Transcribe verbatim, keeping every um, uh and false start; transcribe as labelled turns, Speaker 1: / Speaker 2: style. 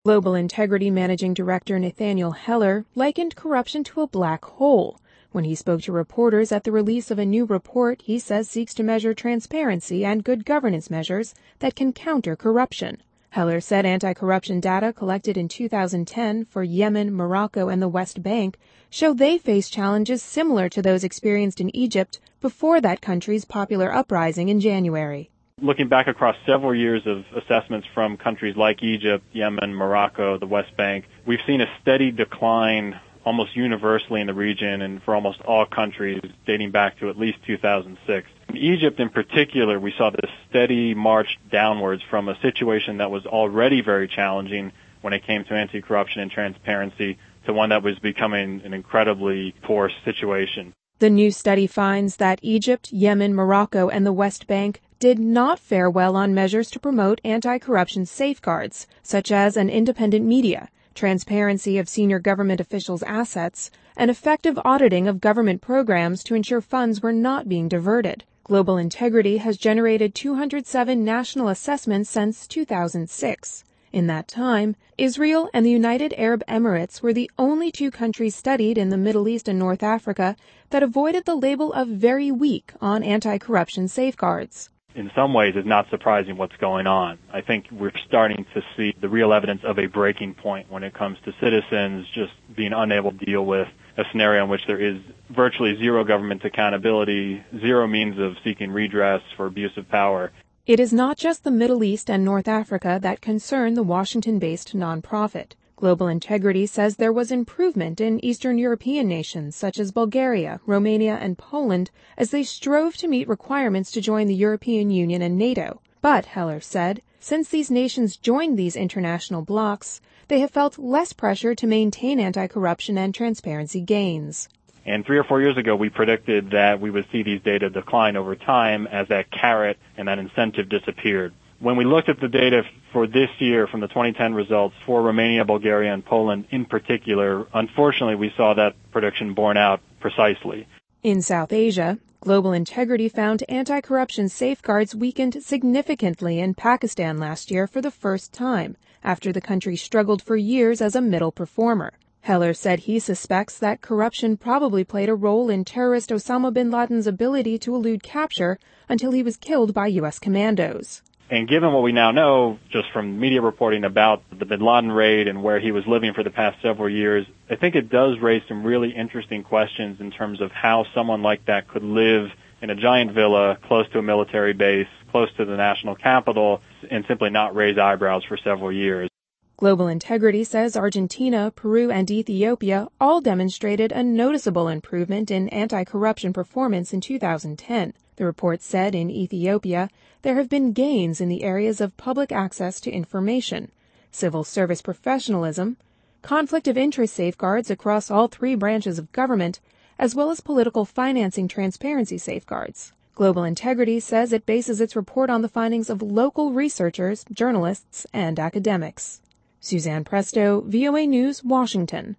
Speaker 1: Global Integrity Managing Director Nathaniel Heller likened corruption to a black hole. When he spoke to reporters at the release of a new report he says seeks to measure transparency and good governance measures that can counter corruption. Heller said anti-corruption data collected in two thousand ten for Yemen, Morocco, and the West Bank show they face challenges similar to those experienced in Egypt before that country's popular uprising in January.
Speaker 2: Looking back across several years of assessments from countries like Egypt, Yemen, Morocco, the West Bank, we've seen a steady decline almost universally in the region and for almost all countries dating back to at least two thousand six. In Egypt in particular, we saw this steady march downwards from a situation that was already very challenging when it came to anti-corruption and transparency to one that was becoming an incredibly poor situation.
Speaker 1: The new study finds that Egypt, Yemen, Morocco, and the West Bank did not fare well on measures to promote anti-corruption safeguards, such as an independent media, transparency of senior government officials' assets, and effective auditing of government programs to ensure funds were not being diverted. Global Integrity has generated two hundred seven national assessments since two thousand six. In that time, Israel and the United Arab Emirates were the only two countries studied in the Middle East and North Africa that avoided the label of very weak on anti-corruption safeguards.
Speaker 2: In some ways, it's not surprising what's going on. I think we're starting to see the real evidence of a breaking point when it comes to citizens just being unable to deal with a scenario in which there is virtually zero government accountability, zero means of seeking redress for abuse of power.
Speaker 1: It is not just the Middle East and North Africa that concern the Washington-based nonprofit. Global Integrity says there was improvement in Eastern European nations such as Bulgaria, Romania, and Poland as they strove to meet requirements to join the European Union and NATO. But, Heller said, since these nations joined these international blocs, they have felt less pressure to maintain anti-corruption and transparency gains.
Speaker 2: And three or four years ago, we predicted that we would see these data decline over time as that carrot and that incentive disappeared. When we looked at the data for this year from the twenty ten results for Romania, Bulgaria, and Poland in particular, unfortunately, we saw that prediction borne out precisely.
Speaker 1: In South Asia, Global Integrity found anti-corruption safeguards weakened significantly in Pakistan last year for the first time, after the country struggled for years as a middle performer. Heller said he suspects that corruption probably played a role in terrorist Osama bin Laden's ability to elude capture until he was killed by U S commandos.
Speaker 2: And given what we now know, just from media reporting about the bin Laden raid and where he was living for the past several years, I think it does raise some really interesting questions in terms of how someone like that could live in a giant villa close to a military base, close to the national capital, and simply not raise eyebrows for several years.
Speaker 1: Global Integrity says Argentina, Peru, and Ethiopia all demonstrated a noticeable improvement in anti-corruption performance in two thousand ten. The report said in Ethiopia, there have been gains in the areas of public access to information, civil service professionalism, conflict of interest safeguards across all three branches of government, as well as political financing transparency safeguards. Global Integrity says it bases its report on the findings of local researchers, journalists, and academics. Suzanne Presto, V O A News, Washington.